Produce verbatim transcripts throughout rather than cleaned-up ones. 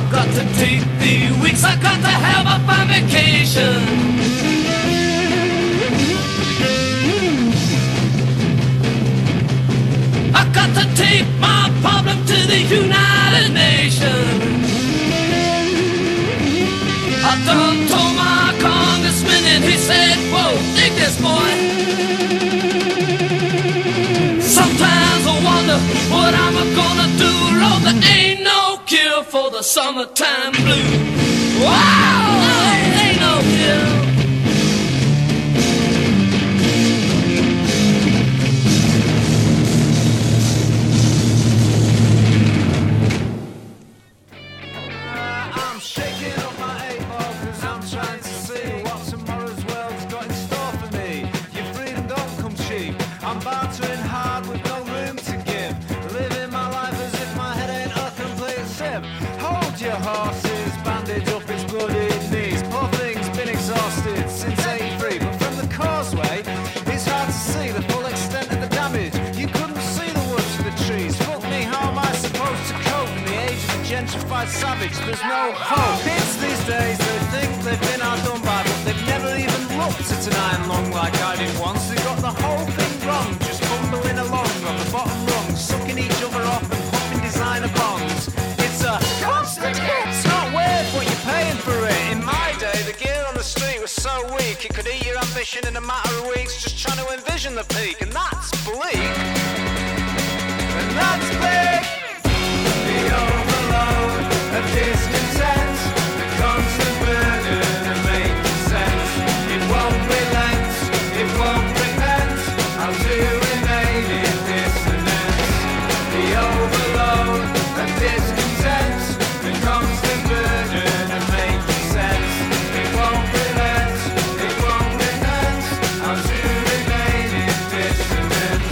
I've got to take the weeks, I've got to have a fun vacation. I've got to take my problem to the United Nations. I done told my congressman and he said, whoa, dig this boy. Sometimes I wonder what I'm gonna do. Lord, there ain't no cure for the summertime blues. Wow, there ain't no cure. Savage, there's no hope. Kids these days, they think they've been outdone by, but they've never even looked at an iron lung like I did once. They got the whole thing wrong, just bumbling along on the bottom rung, sucking each other off and popping designer bongs. It's a constant hit, it's not weird what you're paying for it. In my day, the gear on the street was so weak, it could eat your ambition in a matter of weeks, just trying to envision the peak, and that's bleak. And that's big. The overload of discontent, the constant burden of making sense. It won't relent, it won't repent. How to remain in dissonance. The overload of discontent, the constant burden of making sense. It won't relent, it won't repent. How to remain in dissonance.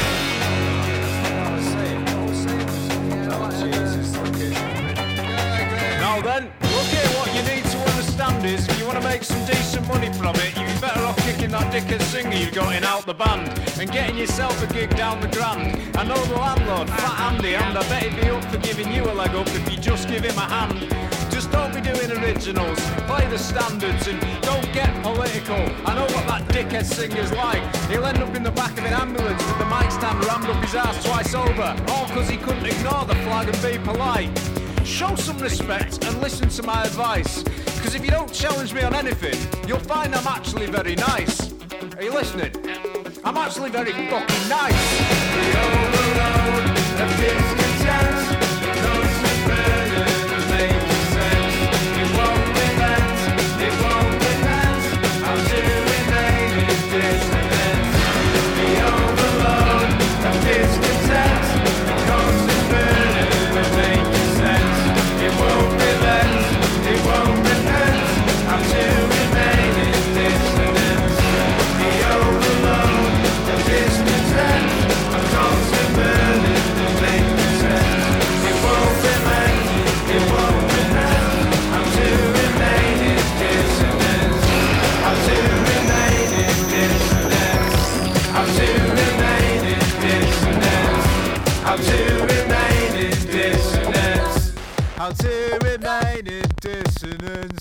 Now then, look here, what you need to understand is if you want to make some decent money from it, you'd be better off kicking that dickhead singer you've got in out the band and getting yourself a gig down the Grand. I know the landlord, Fat Andy, and I bet he'd be up for giving you a leg up if you just give him a hand. Just don't be doing originals, play the standards and don't get political. I know what that dickhead singer's like. He'll end up in the back of an ambulance with the mic stand rammed up his ass twice over, all because he couldn't ignore the flag and be polite. Show some respect and listen to my advice, because if you don't challenge me on anything, you'll find I'm actually very nice. Are you listening? I'm actually very fucking nice. The overload of discontent, the constant burden of making sense. It won't relent, it won't relent. How to remain in dissonance. The overload of discontent, the constant burden of making sense. It won't relent, it won't repent. How to remain in dissonance. The overload of discontent, a constant burden of making sense. It won't relent, it won't repent. How to remain in dissonance. How to remain in dissonance. How to remain in dissonance. How to remain in dissonance. How to remain in dissonance.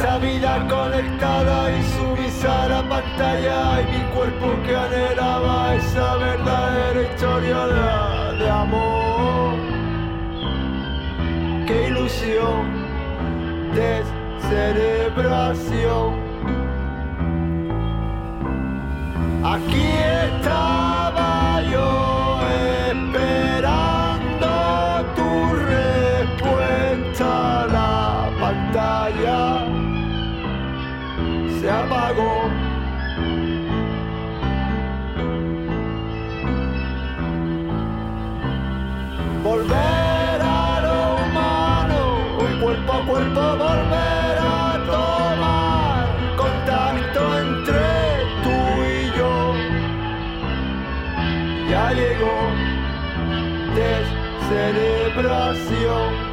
Esta vida conectada y sumisa a la pantalla, y mi cuerpo que anhelaba esa verdadera historia de, de amor. Qué ilusión, descerebración. Aquí estaba yo esperando tu respuesta. La pantalla se apagó. Volver a lo humano, un cuerpo a cuerpo, volver a tomar contacto entre tú y yo. Ya llegó descerebración.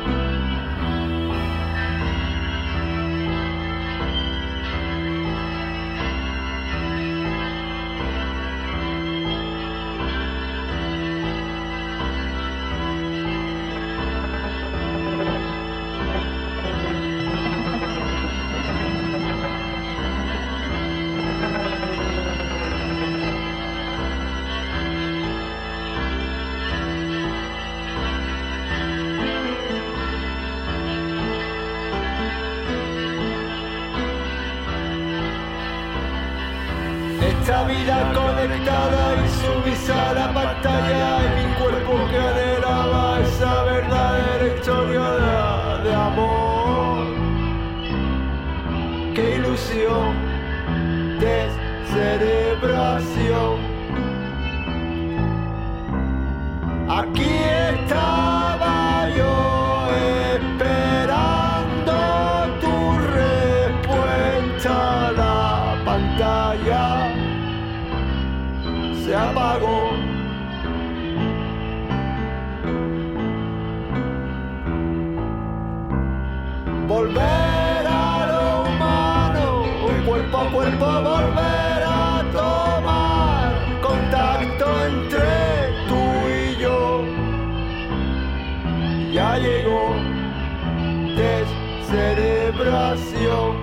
Esta vida conectada y sumisa a la pantalla, y mi cuerpo que anhelaba esa verdadera historia de, de amor. Qué ilusión, descerebración. Aquí estaba yo esperando tu respuesta. La pantalla se apagó. Volver a lo humano, un cuerpo a cuerpo, volver a tomar contacto entre tú y yo. Ya llegó descerebración.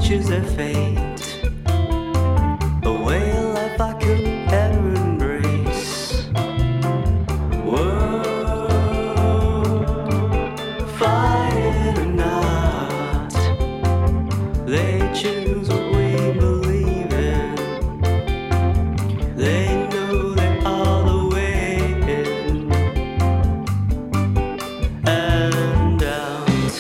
choose their fate. A way of life I couldn't ever embrace. World, fight it or not, they choose what we believe in. They know they are the way in and out.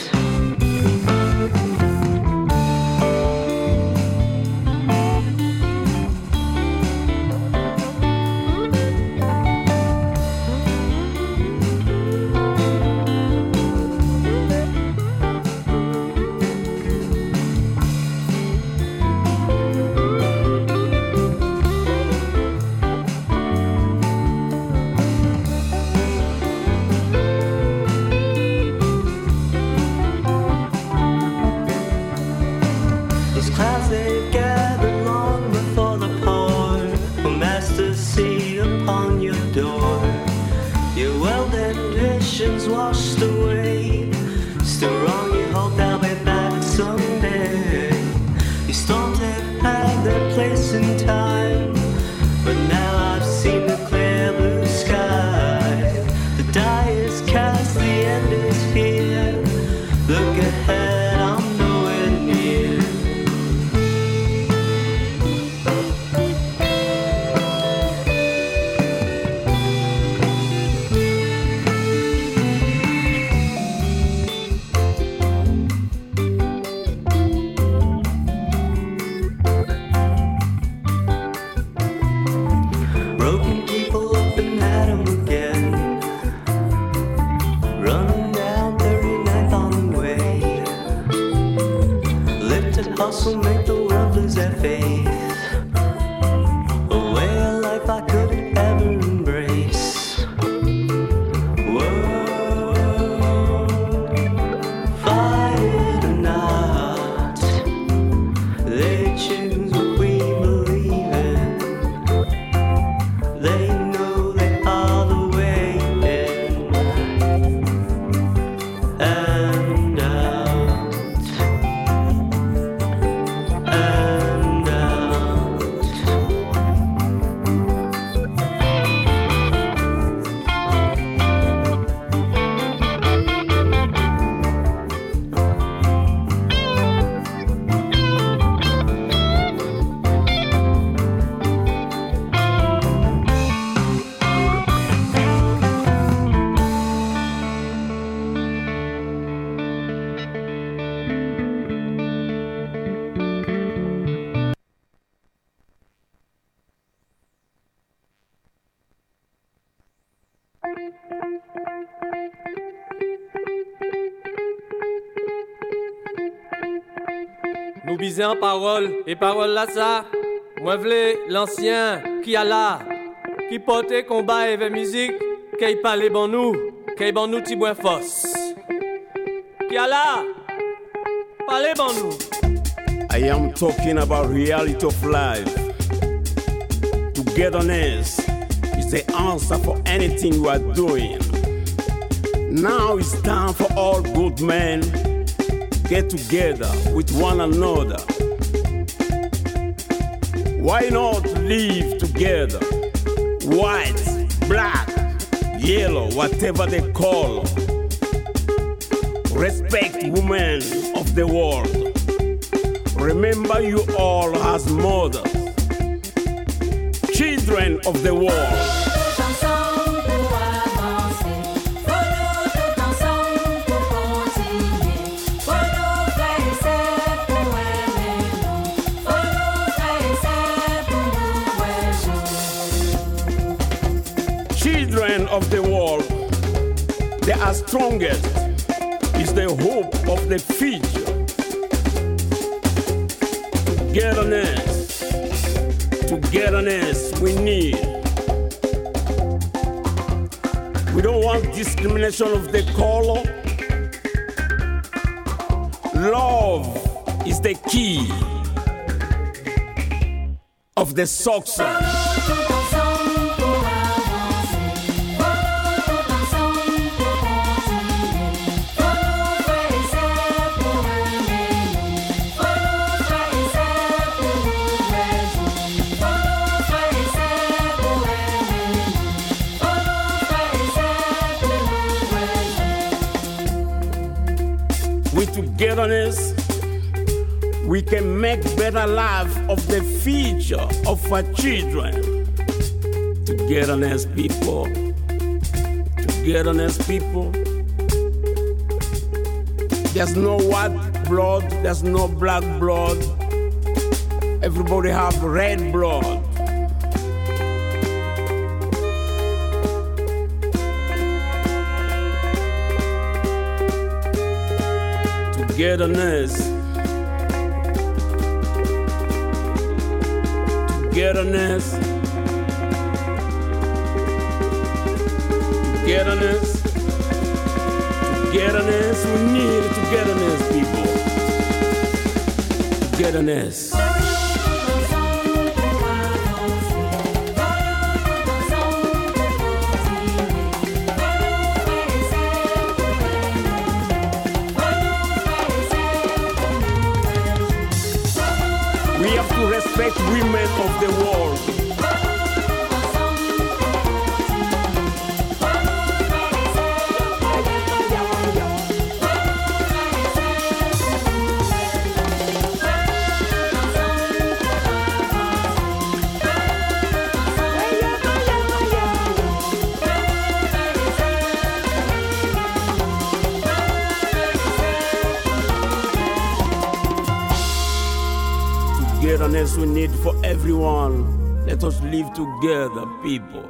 These clouds they gather long before the pour will master see upon your door. Your well-dead visions washed away. Still wrong, you hope they'll be back someday. These storms have had their place in time, but now I've seen the clear blue sky. The die is cast, the end is here. Look ahead, I'm nowhere near. Broken people up and at 'em again. Running down thirty-ninth on the way. Lifted hustle, make the world lose their faith. A way of life I couldn't ever embrace. World, fight it or not, they choose what we believe in. They know they are the way in and out and out. Nous biser en parole, et parole là ça, moi v'lais l'ancien qui a là, qui portait combat et musique, qui parlait bon nous, qui bon nous ti boin force. Qui a là, parlez bon nous. I am talking about reality of life. Togetherness is the answer for anything you are doing. Now it's time for all good men get together with one another. Why not live together? White, black, yellow, whatever they call. Respect women of the world. Remember you all as mothers, children of the world. Children of the world, they are strongest, is the hope of the future. Togetherness, togetherness we need. We don't want discrimination of the color. Love is the key of the success. Togetherness, we can make better life of the future of our children. Togetherness, people. Togetherness, people. There's no white blood, there's no black blood. Everybody have red blood. Togetherness. Togetherness. Togetherness. Togetherness. We need togetherness, people. Togetherness. We have to respect women of the world. Togetherness we need for everyone. Let us live together, people.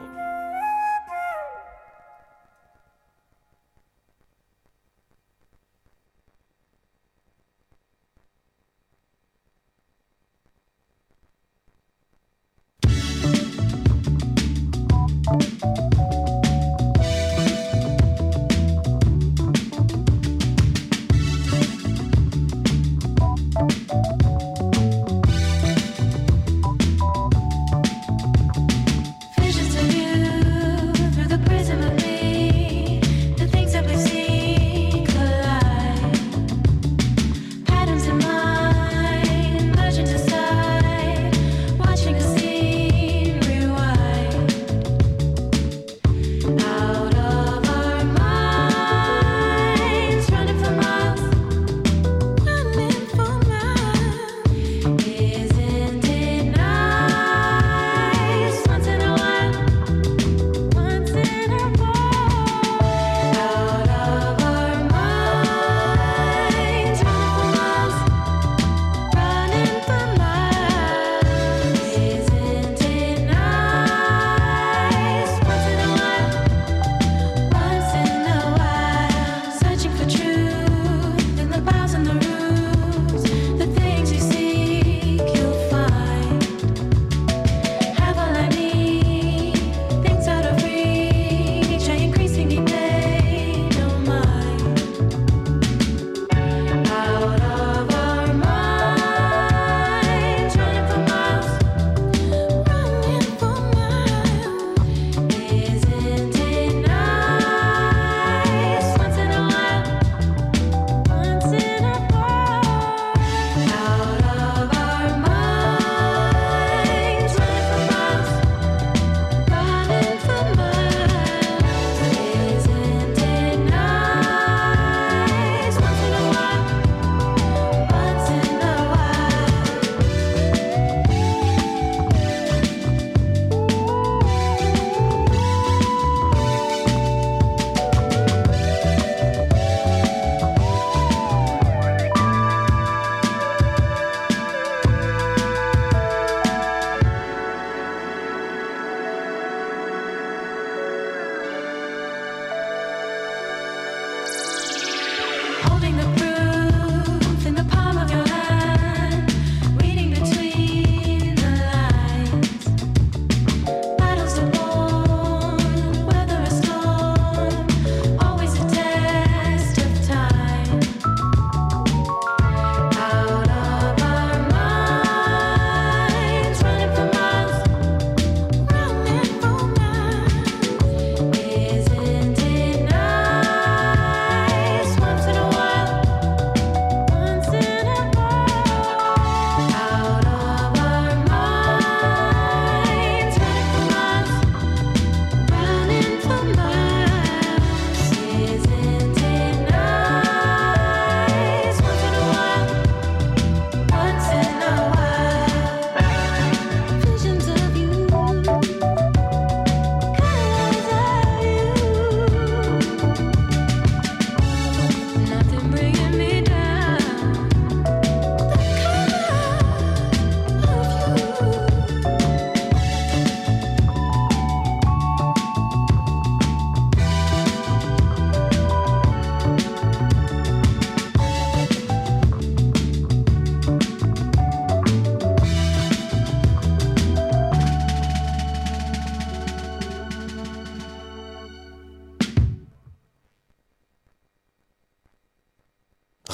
Visions to be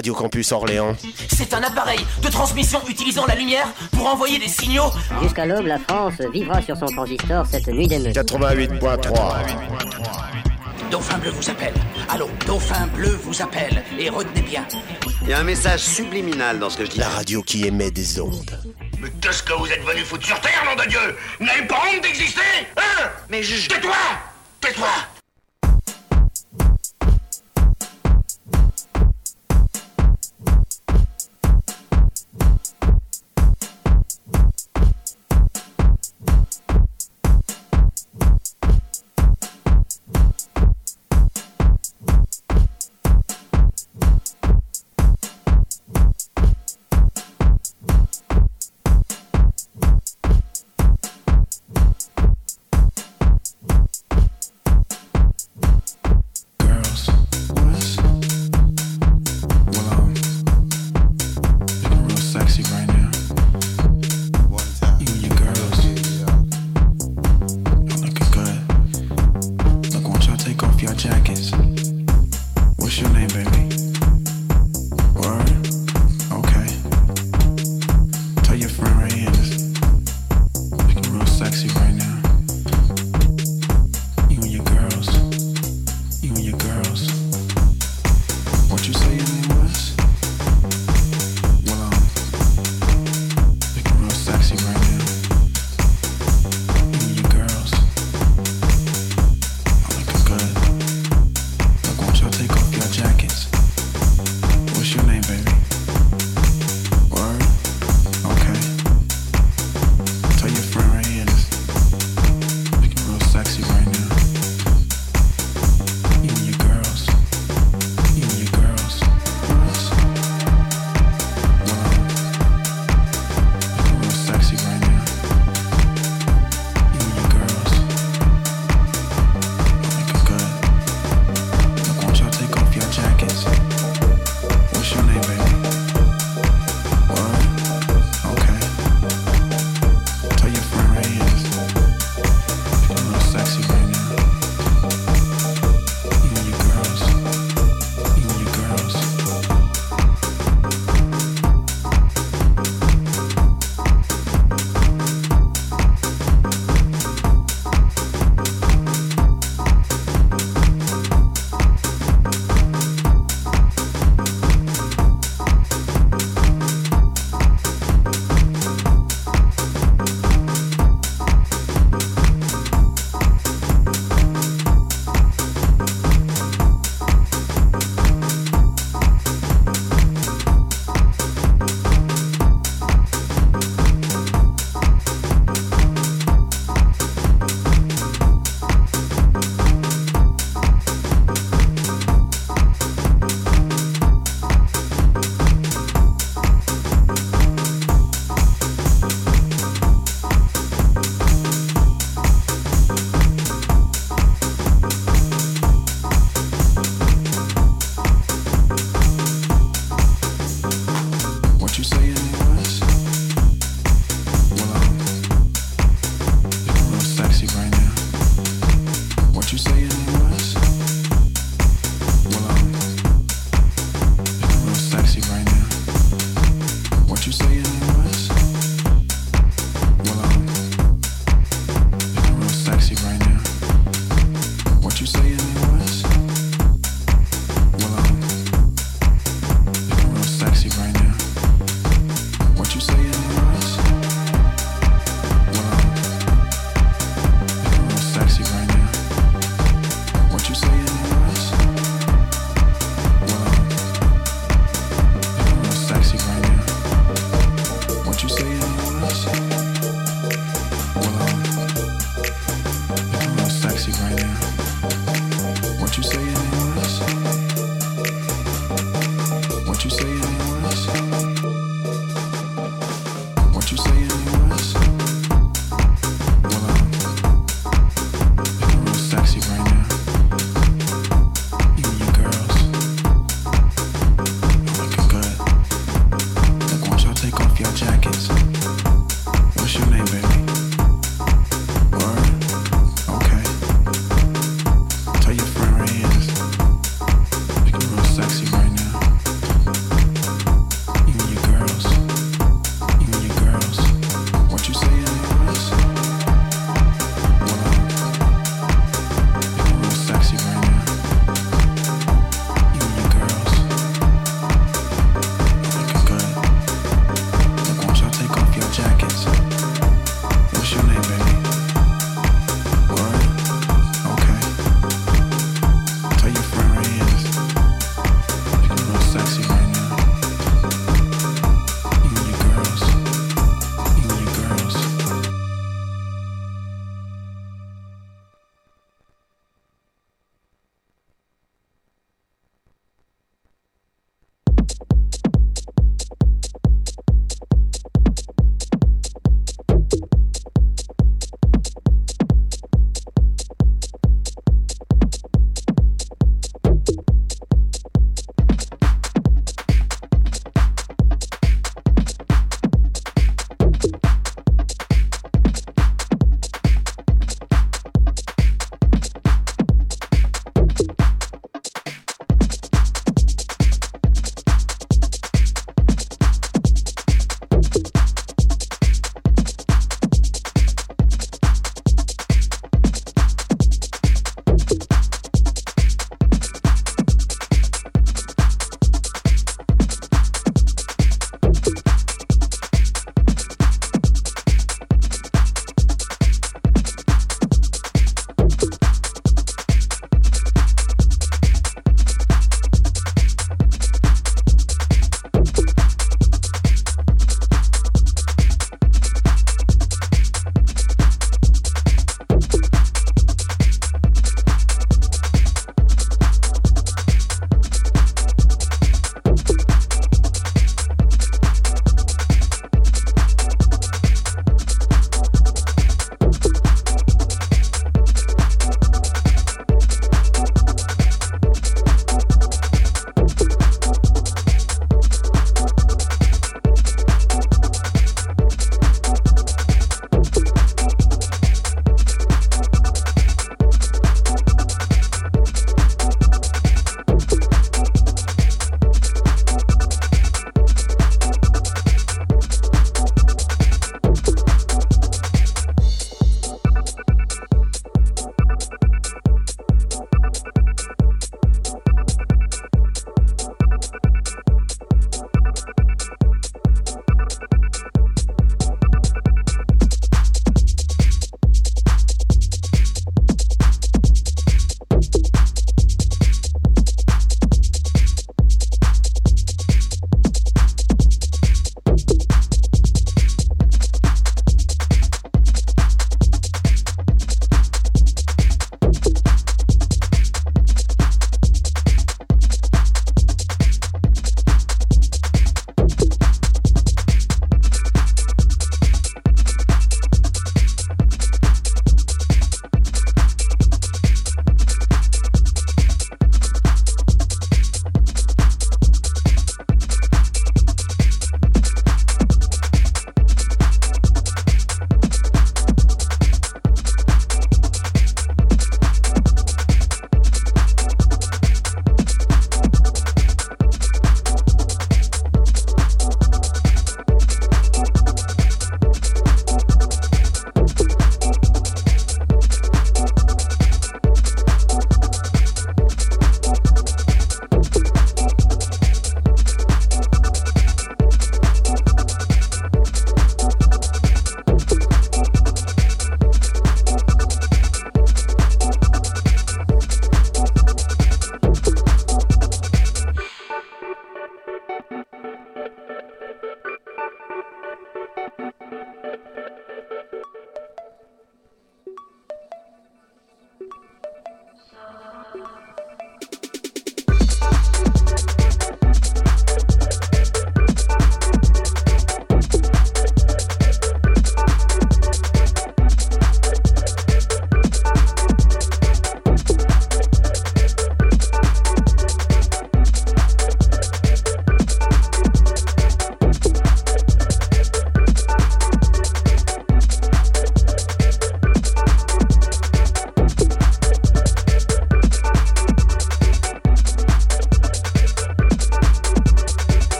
Radio Campus Orléans. C'est un appareil de transmission utilisant la lumière pour envoyer des signaux. Jusqu'à l'aube, la France vivra sur son transistor cette nuit d'émeute. quatre-vingt-huit point trois. Dauphin Bleu vous appelle. Allô, Dauphin Bleu vous appelle. Et retenez bien. Il y a un message subliminal dans ce que je dis. La radio qui émet des ondes. Mais qu'est-ce que vous êtes venu foutre sur Terre, nom de Dieu? Vous n'avez pas honte d'exister? Hein? Mais je... Tais-toi! Tais-toi!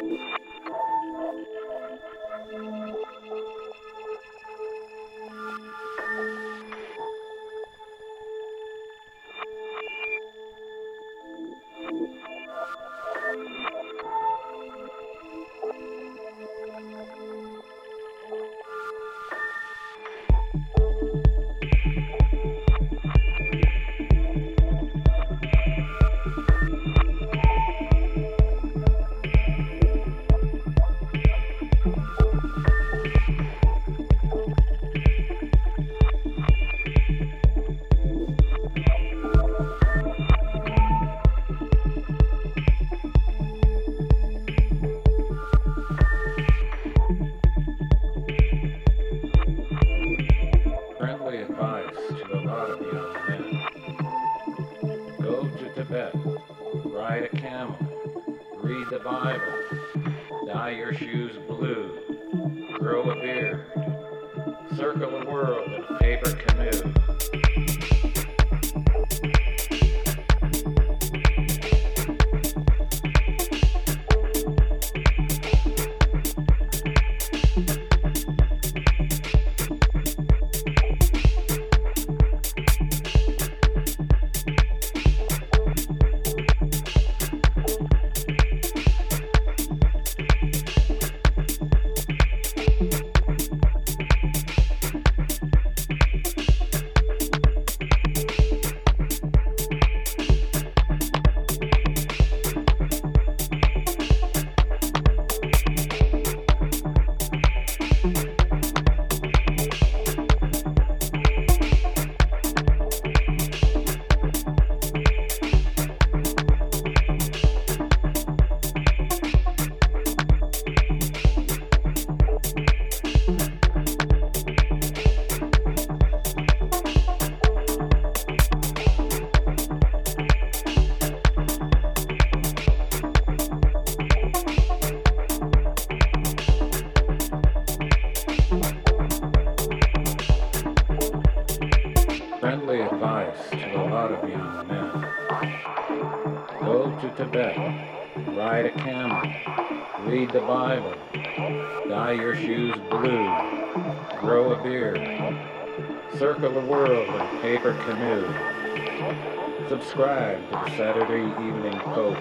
Subscribe to the Saturday Evening Post.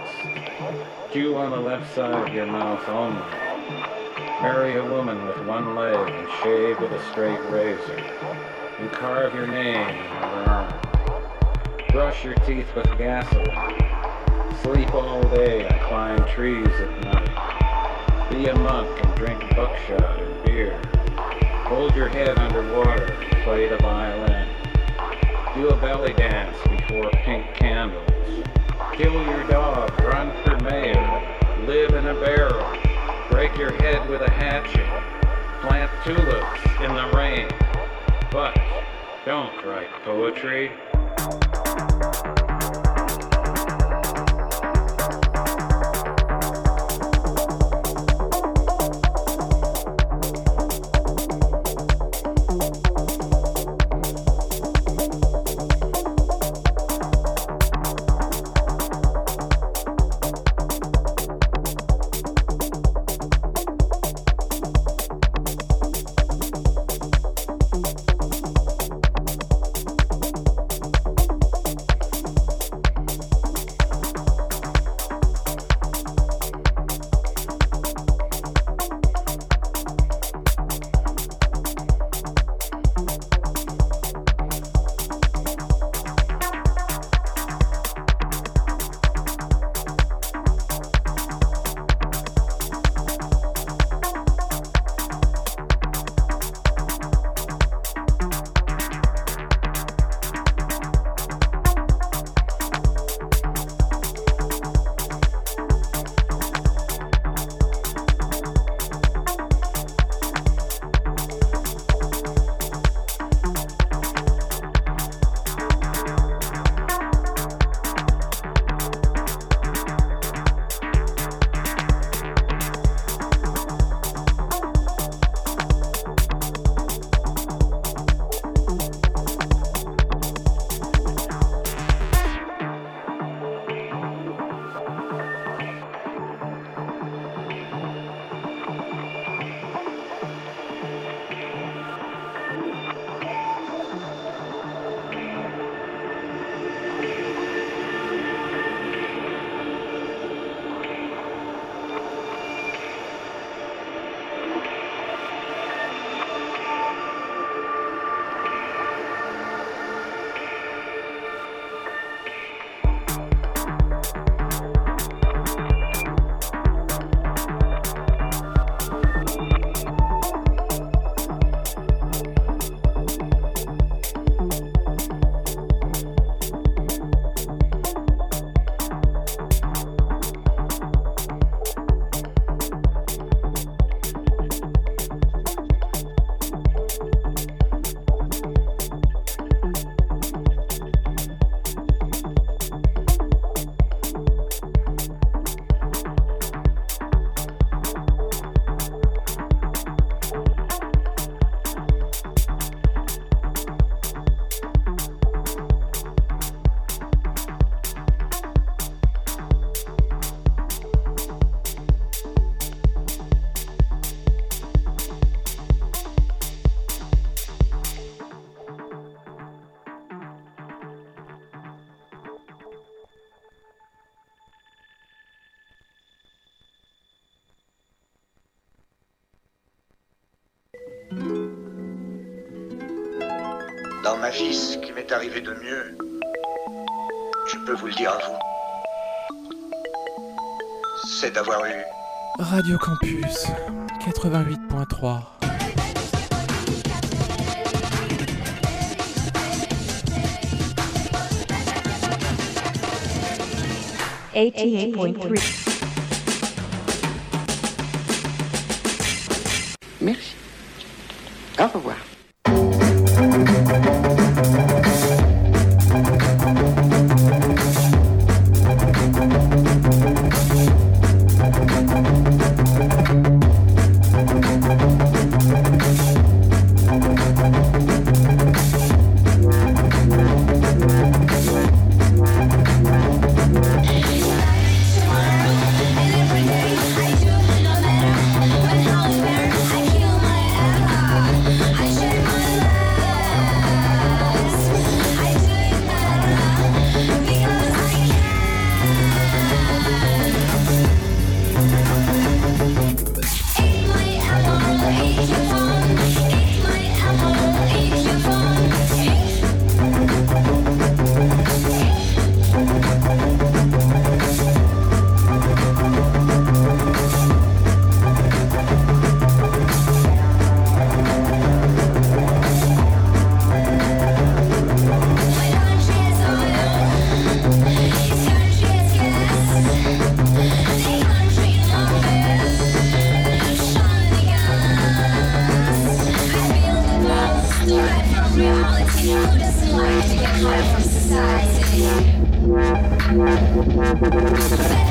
Chew on the left side of your mouth only. Marry a woman with one leg and shave with a straight razor. And carve your name in her arm. Brush your teeth with gasoline. Sleep all day and climb trees at night. Be a monk and drink buckshot and beer. Hold your head underwater and play the violin. Do a belly dance before pink candles. Kill your dog, run for mayor, live in a barrel, break your head with a hatchet, plant tulips in the rain. But don't write poetry. Dans ma vie, ce qui m'est arrivé de mieux, je peux vous le dire à vous, c'est d'avoir eu... Radio Campus quatre-vingt-huit point trois. eighty-eight point three. Merci. Au revoir. Society.